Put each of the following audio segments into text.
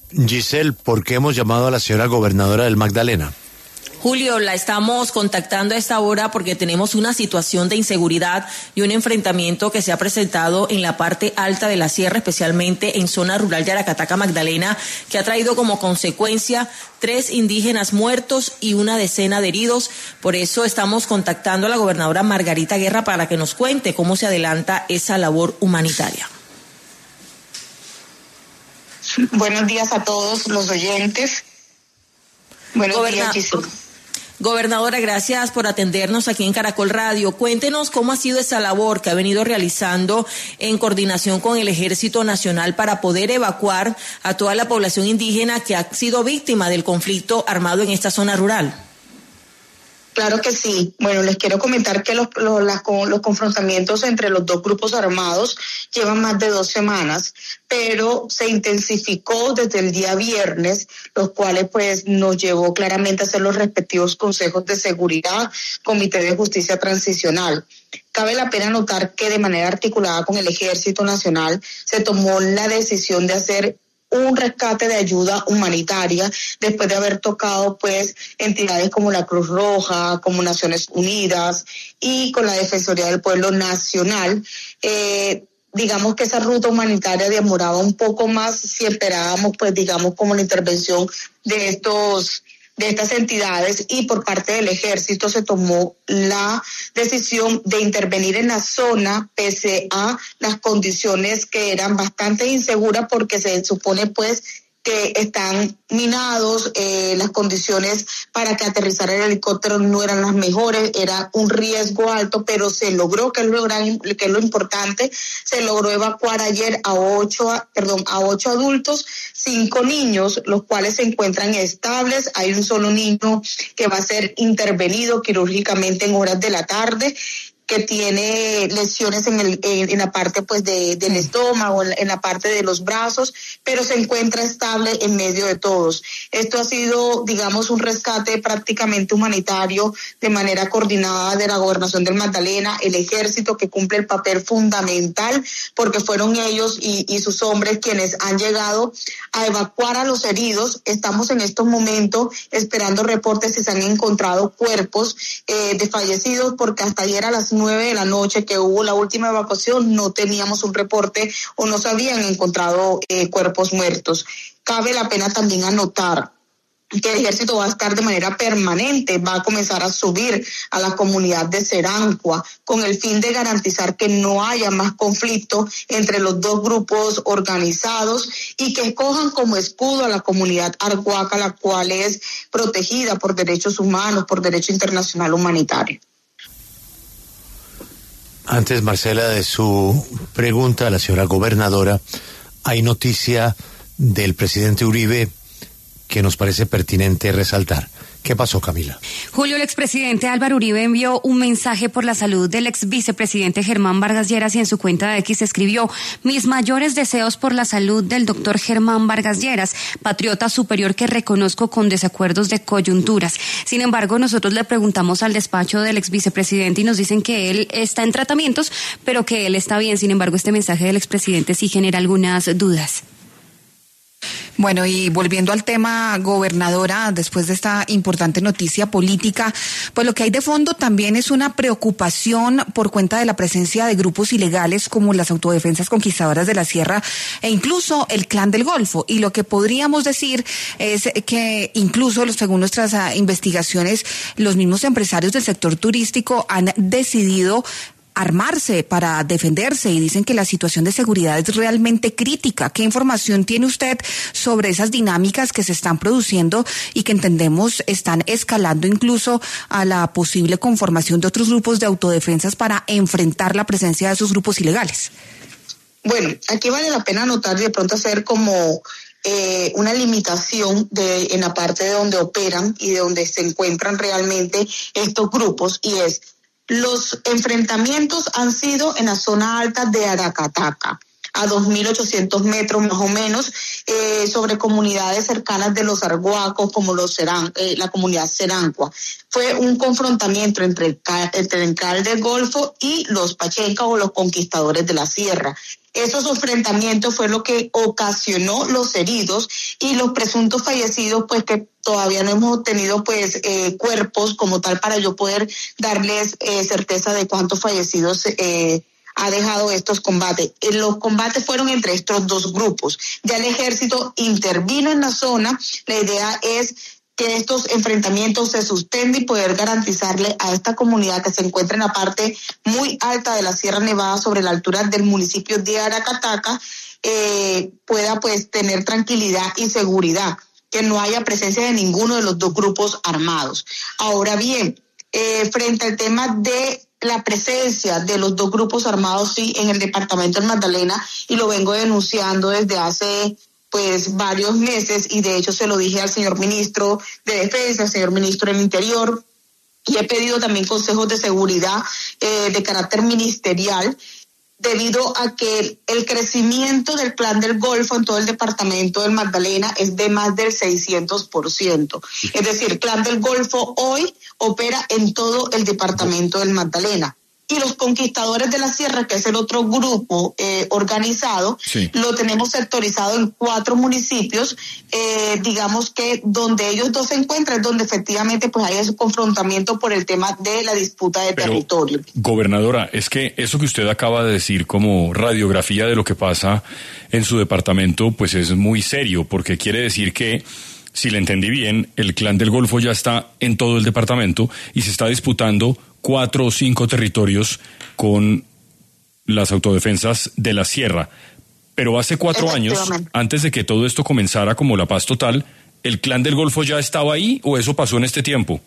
Giselle, ¿por qué hemos llamado a la señora gobernadora del Magdalena? Julio, la estamos contactando a esta hora porque tenemos una situación de inseguridad y un enfrentamiento que se ha presentado en la parte alta de la sierra, especialmente en zona rural de Aracataca, Magdalena, que ha traído como consecuencia 3 indígenas muertos y una decena de heridos. Por eso estamos contactando a la gobernadora Margarita Guerra para que nos cuente cómo se adelanta esa labor humanitaria. Buenos días a todos los oyentes. Buenos días, Giselle. Gobernadora, gracias por atendernos aquí en Caracol Radio. Cuéntenos cómo ha sido esa labor que ha venido realizando en coordinación con el Ejército Nacional para poder evacuar a toda la población indígena que ha sido víctima del conflicto armado en esta zona rural. Claro que sí. Bueno, les quiero comentar que los confrontamientos entre los dos grupos armados llevan más de 2 semanas, pero se intensificó desde el día viernes, los cuales pues nos llevó claramente a hacer los respectivos consejos de seguridad, Comité de Justicia Transicional. Cabe la pena notar que de manera articulada con el Ejército Nacional se tomó la decisión de hacer un rescate de ayuda humanitaria después de haber tocado pues entidades como la Cruz Roja, como Naciones Unidas y con la Defensoría del Pueblo Nacional. Digamos que esa ruta humanitaria demoraba un poco más si esperábamos pues digamos como la intervención de estas entidades, y por parte del Ejército se tomó la decisión de intervenir en la zona pese a las condiciones que eran bastante inseguras, porque se supone pues que están minados, las condiciones para que aterrizara el helicóptero no eran las mejores, era un riesgo alto, pero se logró, que es lo importante, se logró evacuar ayer a 8 adultos, 5 niños, los cuales se encuentran estables. Hay un solo niño que va a ser intervenido quirúrgicamente en horas de la tarde, que tiene lesiones en la parte pues del estómago, en la parte de los brazos, pero se encuentra estable en medio de todos. Esto ha sido, digamos, un rescate prácticamente humanitario de manera coordinada de la Gobernación del Magdalena, el Ejército, que cumple el papel fundamental, porque fueron ellos y sus hombres quienes han llegado a evacuar a los heridos. Estamos en estos momentos esperando reportes si se han encontrado cuerpos de fallecidos, porque hasta ayer a las 9 de la noche que hubo la última evacuación no teníamos un reporte o no se habían encontrado cuerpos muertos. Cabe la pena también anotar que el Ejército va a estar de manera permanente, va a comenzar a subir a la comunidad de Serancua con el fin de garantizar que no haya más conflicto entre los dos grupos organizados y que escojan como escudo a la comunidad arhuaca, la cual es protegida por derechos humanos, por derecho internacional humanitario. Antes, Marcela, de su pregunta a la señora gobernadora, hay noticia del presidente Uribe que nos parece pertinente resaltar. ¿Qué pasó, Camila? Julio, el expresidente Álvaro Uribe envió un mensaje por la salud del ex vicepresidente Germán Vargas Lleras y en su cuenta de X escribió: mis mayores deseos por la salud del doctor Germán Vargas Lleras, patriota superior que reconozco con desacuerdos de coyunturas. Sin embargo, nosotros le preguntamos al despacho del ex vicepresidente y nos dicen que él está en tratamientos, pero que él está bien. Sin embargo, este mensaje del expresidente sí genera algunas dudas. Bueno, y volviendo al tema, gobernadora, después de esta importante noticia política, pues lo que hay de fondo también es una preocupación por cuenta de la presencia de grupos ilegales como las Autodefensas Conquistadoras de la Sierra e incluso el Clan del Golfo. Y lo que podríamos decir es que incluso, según nuestras investigaciones, los mismos empresarios del sector turístico han decidido armarse para defenderse y dicen que la situación de seguridad es realmente crítica. ¿Qué información tiene usted sobre esas dinámicas que se están produciendo y que entendemos están escalando incluso a la posible conformación de otros grupos de autodefensas para enfrentar la presencia de esos grupos ilegales? Bueno, aquí vale la pena anotar y de pronto hacer como una limitación en la parte de donde operan y de donde se encuentran realmente estos grupos, y es: los enfrentamientos han sido en la zona alta de Aracataca, a 2.800 metros más o menos, sobre comunidades cercanas de los arhuacos, como la comunidad Serancua. Fue un confrontamiento entre el Clan del Golfo y los Pachencas o los conquistadores de la sierra. Esos enfrentamientos fue lo que ocasionó los heridos y los presuntos fallecidos, pues que todavía no hemos obtenido pues cuerpos como tal para yo poder darles certeza de cuántos fallecidos ha dejado estos combates. Los combates fueron entre estos dos grupos. Ya el ejército intervino en la zona. La idea es que estos enfrentamientos se suspenden y poder garantizarle a esta comunidad que se encuentra en la parte muy alta de la Sierra Nevada, sobre la altura del municipio de Aracataca, pueda pues tener tranquilidad y seguridad, que no haya presencia de ninguno de los dos grupos armados. Ahora bien, frente al tema de la presencia de los dos grupos armados, sí, en el departamento del Magdalena, y lo vengo denunciando desde hace pues varios meses, y de hecho se lo dije al señor ministro de Defensa, al señor ministro del Interior, y he pedido también consejos de seguridad de carácter ministerial, debido a que el crecimiento del Clan del Golfo en todo el departamento del Magdalena es de más del 600%. Es decir, Clan del Golfo hoy opera en todo el departamento del Magdalena. Y los Conquistadores de la Sierra, que es el otro grupo organizado, sí, lo tenemos sectorizado en 4 municipios, digamos que donde ellos dos se encuentran es donde efectivamente pues hay ese confrontamiento por el tema de la disputa de territorio. Gobernadora, es que eso que usted acaba de decir como radiografía de lo que pasa en su departamento, pues es muy serio, porque quiere decir que, si le entendí bien, el Clan del Golfo ya está en todo el departamento y se está disputando 4 o 5 territorios con las autodefensas de la Sierra. Pero hace 4 años, antes de que todo esto comenzara como la paz total, ¿el Clan del Golfo ya estaba ahí o eso pasó en este tiempo?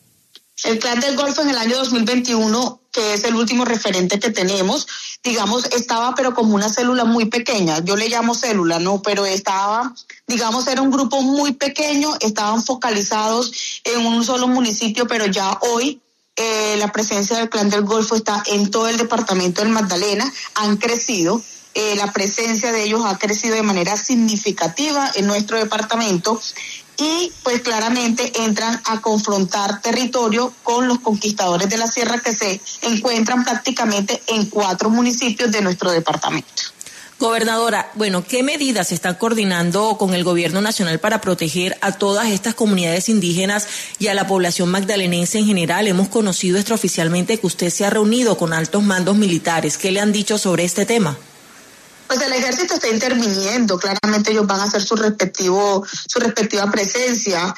El Clan del Golfo en el año 2021, que es el último referente que tenemos, digamos, estaba pero como una célula muy pequeña. Yo le llamo célula, ¿no? Pero estaba, digamos, era un grupo muy pequeño, estaban focalizados en un solo municipio, pero ya hoy la presencia del Clan del Golfo está en todo el departamento del Magdalena, han crecido. La presencia de ellos ha crecido de manera significativa en nuestro departamento y pues claramente entran a confrontar territorio con los Conquistadores de la Sierra, que se encuentran prácticamente en 4 municipios de nuestro departamento. Gobernadora, bueno, ¿qué medidas se están coordinando con el gobierno nacional para proteger a todas estas comunidades indígenas y a la población magdalenense en general? Hemos conocido extraoficialmente que usted se ha reunido con altos mandos militares. ¿Qué le han dicho sobre este tema? Pues el ejército está interviniendo, claramente ellos van a hacer su respectiva presencia,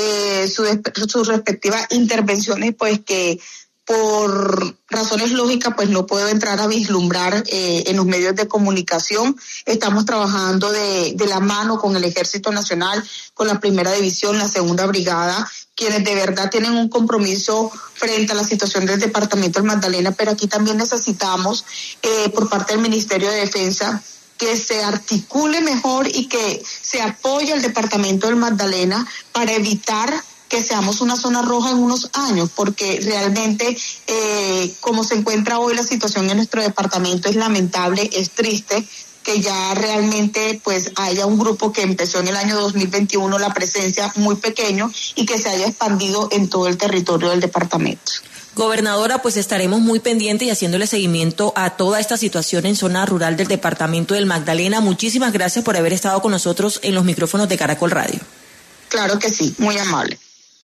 sus respectivas intervenciones, pues que por razones lógicas pues no puedo entrar a vislumbrar en los medios de comunicación. Estamos trabajando de la mano con el Ejército Nacional, con la Primera División, la Segunda Brigada, quienes de verdad tienen un compromiso frente a la situación del departamento del Magdalena, pero aquí también necesitamos por parte del Ministerio de Defensa que se articule mejor y que se apoye al departamento del Magdalena para evitar que seamos una zona roja en unos años, porque realmente como se encuentra hoy la situación en nuestro departamento es lamentable, es triste que ya realmente pues haya un grupo que empezó en el año 2021 la presencia muy pequeño y que se haya expandido en todo el territorio del departamento. Gobernadora, pues estaremos muy pendientes y haciéndole seguimiento a toda esta situación en zona rural del departamento del Magdalena. Muchísimas gracias por haber estado con nosotros en los micrófonos de Caracol Radio. Claro que sí, muy amable.